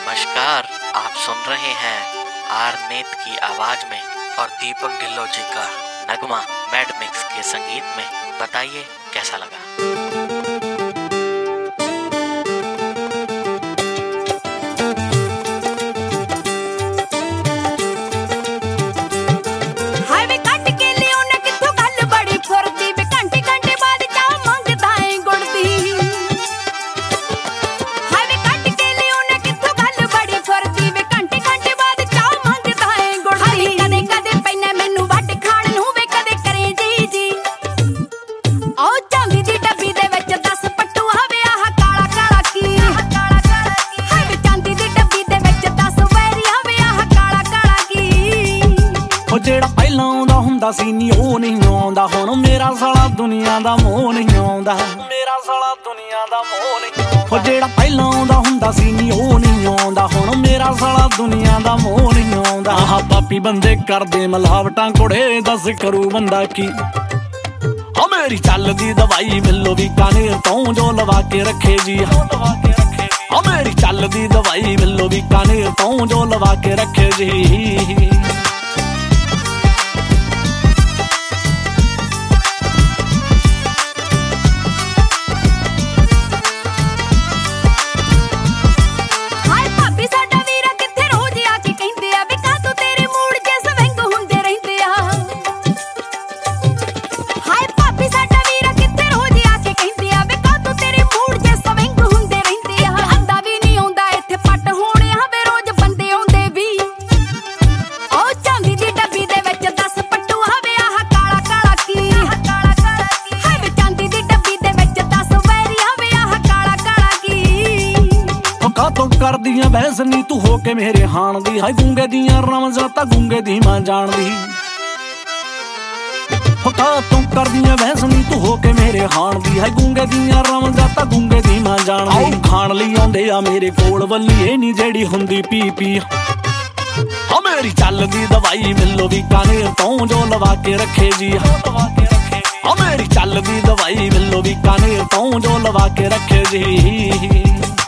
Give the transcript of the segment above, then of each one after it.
नमस्कार, आप सुन रहे हैं आर नेत की आवाज में और दीपक ढिल्लो जी का नगमा मैड मिक्स के संगीत में। बताइए कैसा लगा। ਜਿਹੜਾ ਪਹਿਲਾਂ ਆਉਂਦਾ ਹੁੰਦਾ ਸੀ ਨੀ ਉਹ ਨਹੀਂ ਆਉਂਦਾ ਹੁਣ। ਮੇਰਾ ਸਾਲਾ ਦੁਨੀਆ ਦਾ ਮੋਹ ਨਹੀਂ ਆਉਂਦਾ, ਮੇਰਾ ਸਾਲਾ ਦੁਨੀਆ ਦਾ ਮੋਹ ਨਹੀਂ ਆਉਂਦਾ। ਜਿਹੜਾ ਪਹਿਲਾਂ ਆਉਂਦਾ ਹੁੰਦਾ ਸੀ ਨੀ ਉਹ ਨਹੀਂ ਆਉਂਦਾ ਹੁਣ। ਮੇਰਾ ਸਾਲਾ ਦੁਨੀਆ ਦਾ ਮੋਹ ਨਹੀਂ ਆਉਂਦਾ। ਆਹ ਪਾਪੀ ਬੰਦੇ ਕਰਦੇ ਮਿਲਾਵਟਾਂ ਕੁੜੇ, ਦੱਸ ਕਰੂ ਬੰਦਾ ਕੀ। ਆ ਮੇਰੀ ਚੱਲਦੀ ਦਵਾਈ ਮਿਲੋ ਵੀ ਕਾਨੇਰ ਤੋਂ ਜੋ ਲਵਾ ਕੇ ਰੱਖੇ ਜੀ। ਆ ਮੇਰੀ ਚੱਲਦੀ ਦਵਾਈ ਮਿਲੋ ਵੀ ਕਾਨੇਰ ਤੋਂ ਜੋ ਲਵਾ ਕੇ ਰੱਖੇ ਜੀ। ਤੂੰ ਕਰਦੀਆਂ ਬਹਿਸ ਨੀ ਤੂੰ ਹੋ ਕੇ ਮੇਰੇ ਹਾਣ ਦੀ। ਹਾਏ ਗੂੰਗੇ ਦੀਆਂ ਰਮਜ਼ਾਂ ਤਾਂ ਗੂੰਗੇ ਦੀ ਮਾਂ ਜਾਣਦੀ। ਤੂੰ ਕਰਦੀਆਂ ਬਹਿਸ ਨੀ ਤੂੰ ਹੋ ਕੇ ਮੇਰੇ ਹਾਣ ਦੀ। ਹਾਏ ਗੂੰਗੇ ਦੀਆਂ ਰਮਜ਼ਾਂ ਤਾਂ ਗੂੰਗੇ ਦੀ ਮਾਂ ਜਾਣਦੀ। ਖਾਣ ਲਈ ਆਉਂਦੇ ਆ ਮੇਰੇ ਕੋਲ ਵੱਲੀਏ ਨੀ ਜਿਹੜੀ ਹੁੰਦੀ ਪੀ ਪੀ। ਆ ਮੇਰੀ ਚੱਲਦੀ ਦਵਾਈ ਮਿਲੋ ਵੀ ਕਾਨੇਰ ਤੋਂ ਜੋ ਲਵਾ ਕੇ ਰੱਖੇ ਜੀ। ਆ ਮੇਰੀ ਚੱਲਦੀ ਦਵਾਈ ਮਿਲੋ ਵੀ ਕਾਨੇਰ ਤੋਂ ਜੋ ਲਵਾ ਕੇ ਰੱਖੇ ਜੀ।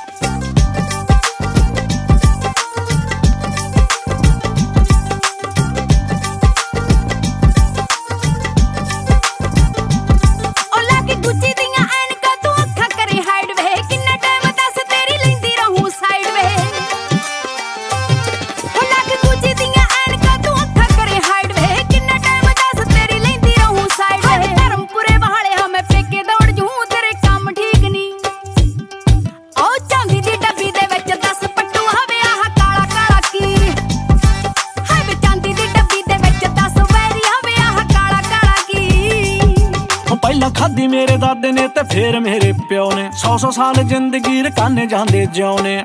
ਪਹਿਲਾਂ ਖਾਦੀ ਮੇਰੇ ਦਾਦੇ ਨੇ ਤੇ ਫੇਰ ਮੇਰੇ ਪਿਓ ਨੇ। 100 ਸਾਲ ਜ਼ਿੰਦਗੀ ਰਕਾਨੇ ਜਾਂਦੇ ਜਿਉਣੇ।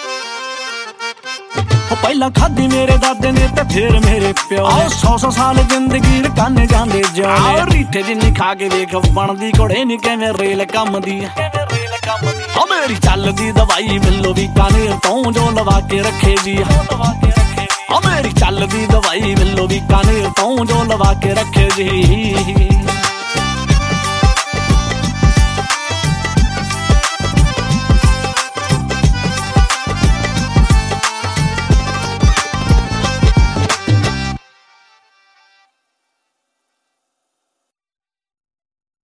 ਪਹਿਲਾਂ ਖਾਦੀ ਮੇਰੇ ਦਾਦੇ ਨੇ ਤੇ ਫੇਰ ਮੇਰੇ ਪਿਓ ਨੇ। 100 ਸਾਲ ਜ਼ਿੰਦਗੀ ਰਕਾਨੇ ਜਾਂਦੇ ਜਿਉਣੇ। ਰੀਠੇ ਜਿੰਨੀ ਖਾ ਕੇ ਵੇਖ ਬਣਦੀ ਘੋੜੇ ਨੀ ਕਿਵੇਂ ਰੇਲ ਕੰਮ ਦੀ। ਆ ਮੇਰੀ ਚੱਲਦੀ ਦਵਾਈ ਮਿਲੋ ਵੀ ਕਾਨੇਰ ਤੋਂ ਜੋ ਲਵਾ ਕੇ ਰੱਖੇ ਜੀ। ਆ ਮੇਰੀ ਚੱਲਦੀ ਦਵਾਈ ਮਿਲੋ ਵੀ ਕਾਨੇਰ ਤੋਂ ਜੋ ਲਵਾ ਕੇ ਰੱਖੇ ਜੀ।